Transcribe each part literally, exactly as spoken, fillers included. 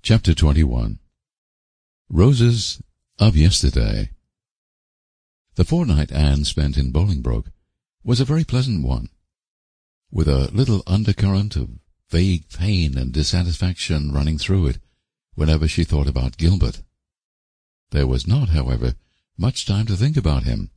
Chapter twenty-one. Roses of Yesterday. The fortnight Anne spent in Bolingbroke was a very pleasant one, with a little undercurrent of vague pain and dissatisfaction running through it whenever she thought about Gilbert. There was not, however, much time to think about him.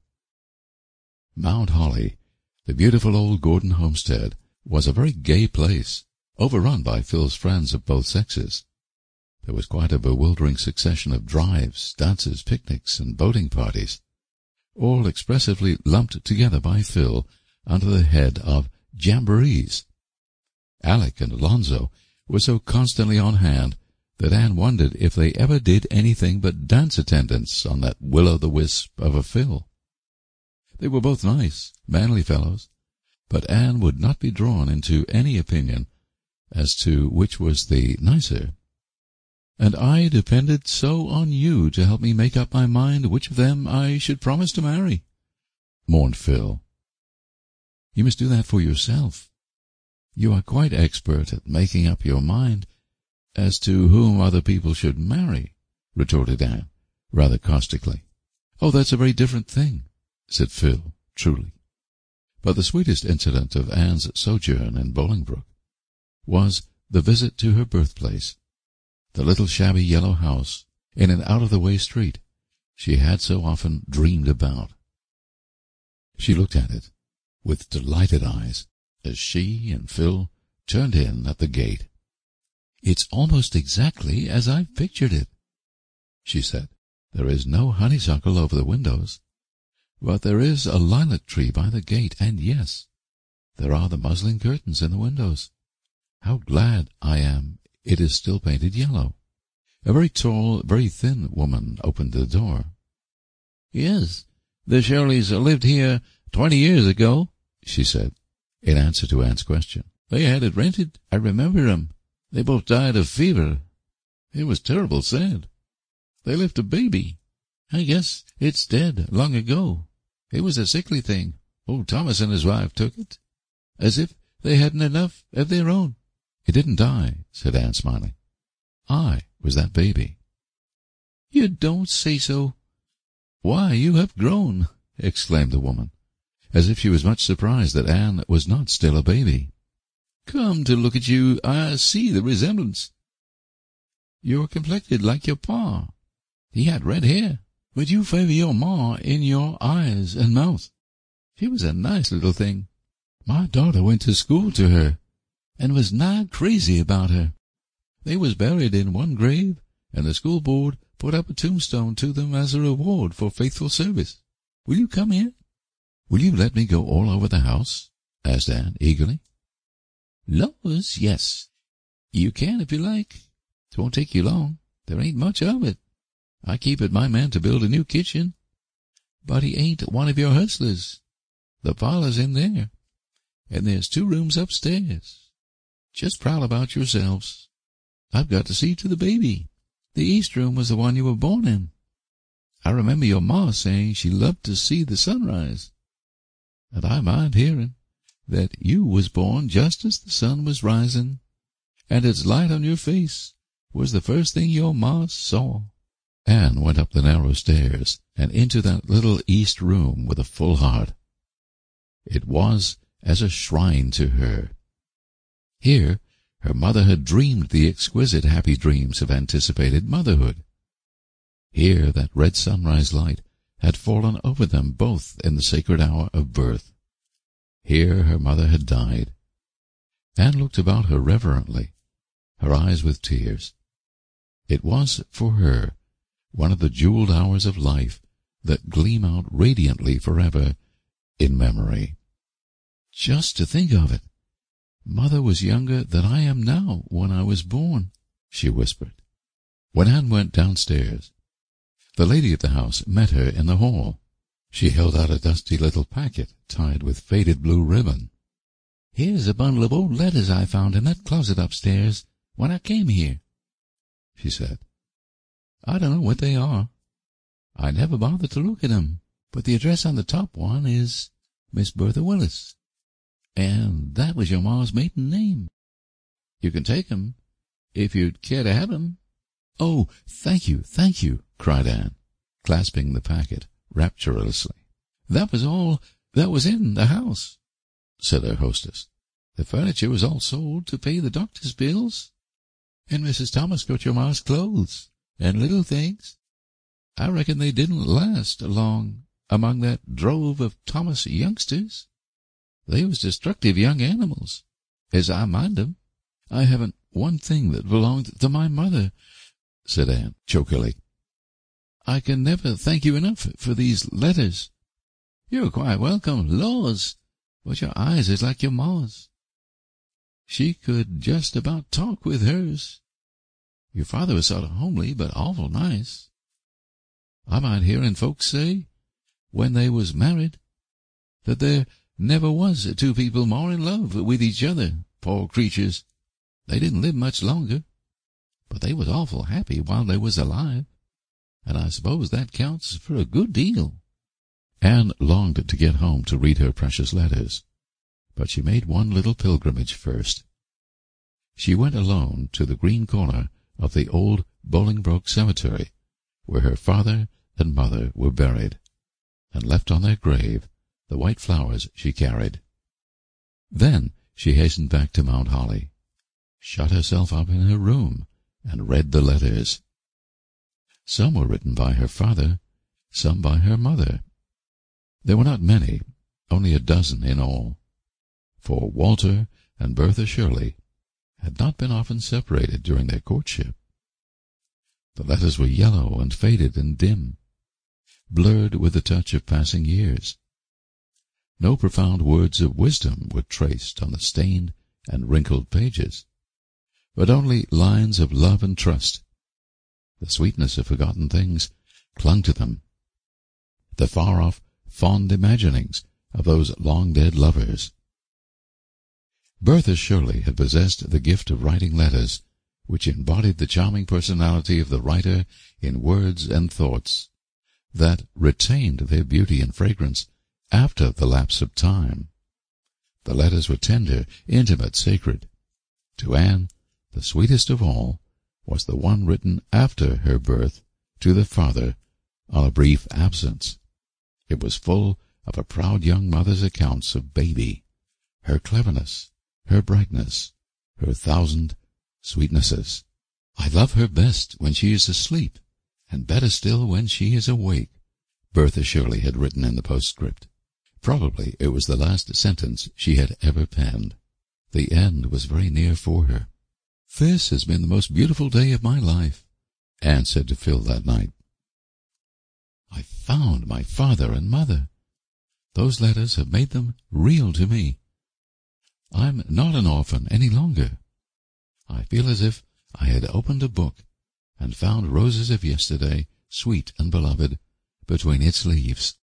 Mount Holly, the beautiful old Gordon homestead, was a very gay place, overrun by Phil's friends of both sexes. There was quite a bewildering succession of drives, dances, picnics, and boating parties, all expressively lumped together by Phil under the head of jamborees. Alec and Alonzo were so constantly on hand that Anne wondered if they ever did anything but dance attendance on that will-o'-the-wisp of a Phil. They were both nice, manly fellows, but Anne would not be drawn into any opinion as to which was the nicer. "And I depended so on you to help me make up my mind which of them I should promise to marry," mourned Phil. "You must do that for yourself. You are quite expert at making up your mind as to whom other people should marry," retorted Anne, rather caustically. "Oh, that's a very different thing," said Phil, truly. But the sweetest incident of Anne's sojourn in Bolingbroke was the visit to her birthplace, the little shabby yellow house in an out-of-the-way street she had so often dreamed about. She looked at it with delighted eyes as she and Phil turned in at the gate. "It's almost exactly as I've pictured it," she said. "There is no honeysuckle over the windows, but there is a lilac tree by the gate, and yes, there are the muslin curtains in the windows. How glad I am it is still painted yellow." A very tall, very thin woman opened the door. "Yes, the Shirleys lived here twenty years ago," she said, in answer to Anne's question. "They had it rented. I remember 'em. They both died of fever. It was terrible sad. They left a baby. I guess it's dead long ago. It was a sickly thing. Old Thomas and his wife took it, as if they hadn't enough of their own." "It didn't die," said Anne, smiling. "I was that baby." "You don't say so. Why, you have grown," exclaimed the woman, as if she was much surprised that Anne was not still a baby. "Come to look at you, I see the resemblance. You're complected like your pa. He had red hair, but you favor your ma in your eyes and mouth. She was a nice little thing. My daughter went to school to her, and was nigh crazy about her. They was buried in one grave, and the school board put up a tombstone to them as a reward for faithful service. Will you come here?" "Will you let me go all over the house?" asked Anne eagerly. "Laws, yes. You can if you like. It won't take you long. There ain't much of it. I keep it my man to build a new kitchen, but he ain't one of your hustlers. The parlor's in there, and there's two rooms upstairs. Just prowl about yourselves. I've got to see to the baby. The east room was the one you were born in. I remember your ma saying she loved to see the sunrise, and I mind hearing that you was born just as the sun was rising, and its light on your face was the first thing your ma saw." Anne went up the narrow stairs and into that little east room with a full heart. It was as a shrine to her. Here her mother had dreamed the exquisite happy dreams of anticipated motherhood. Here that red sunrise light had fallen over them both in the sacred hour of birth. Here her mother had died. Anne looked about her reverently, her eyes with tears. It was, for her, one of the jeweled hours of life that gleam out radiantly forever in memory. "Just to think of it! Mother was younger than I am now when I was born," she whispered. When Anne went downstairs, the lady of the house met her in the hall. She held out a dusty little packet tied with faded blue ribbon. "Here's a bundle of old letters I found in that closet upstairs when I came here," she said. "I don't know what they are. I never bothered to look at 'em, but the address on the top one is Miss Bertha Willis, and that was your ma's maiden name. You can take 'em if you'd care to have 'em. "Oh, thank you, thank you," cried Anne, clasping the packet rapturously. "That was all that was in the house," said her hostess. "The furniture was all sold to pay the doctor's bills, and Missus Thomas got your ma's clothes and little things. I reckon they didn't last long among that drove of Thomas youngsters. They was destructive young animals, as I mind 'em. I haven't one thing that belonged to my mother," said Anne, chokily. "I can never thank you enough for these letters. You're quite welcome. Laws, but your eyes is like your ma's. She could just about talk with hers. Your father was sort of homely, but awful nice. I mind hearing folks say, when they was married, that there never was two people more in love with each other. Poor creatures, they didn't live much longer, but they was awful happy while they was alive, and I suppose that counts for a good deal." Anne longed to get home to read her precious letters, but she made one little pilgrimage first. She went alone to the green corner of the old Bolingbroke cemetery, where her father and mother were buried, and left on their grave the white flowers she carried. Then she hastened back to Mount Holly, shut herself up in her room, and read the letters. Some were written by her father, some by her mother. There were not many, only a dozen in all, for Walter and Bertha Shirley had not been often separated during their courtship. The letters were yellow and faded and dim, blurred with the touch of passing years. No profound words of wisdom were traced on the stained and wrinkled pages, but only lines of love and trust. The sweetness of forgotten things clung to them, the far-off, fond imaginings of those long-dead lovers. Bertha Shirley had possessed the gift of writing letters which embodied the charming personality of the writer in words and thoughts that retained their beauty and fragrance after the lapse of time. The letters were tender, intimate, sacred. To Anne, the sweetest of all was the one written after her birth to the father on a brief absence. It was full of a proud young mother's accounts of baby, her cleverness, her brightness, her thousand sweetnesses. "I love her best when she is asleep, and better still when she is awake," Bertha Shirley had written in the postscript. Probably it was the last sentence she had ever penned. The end was very near for her. "This has been the most beautiful day of my life," Anne said to Phil that night. "I found my father and mother. Those letters have made them real to me. I'm not an orphan any longer. I feel as if I had opened a book and found roses of yesterday, sweet and beloved, between its leaves."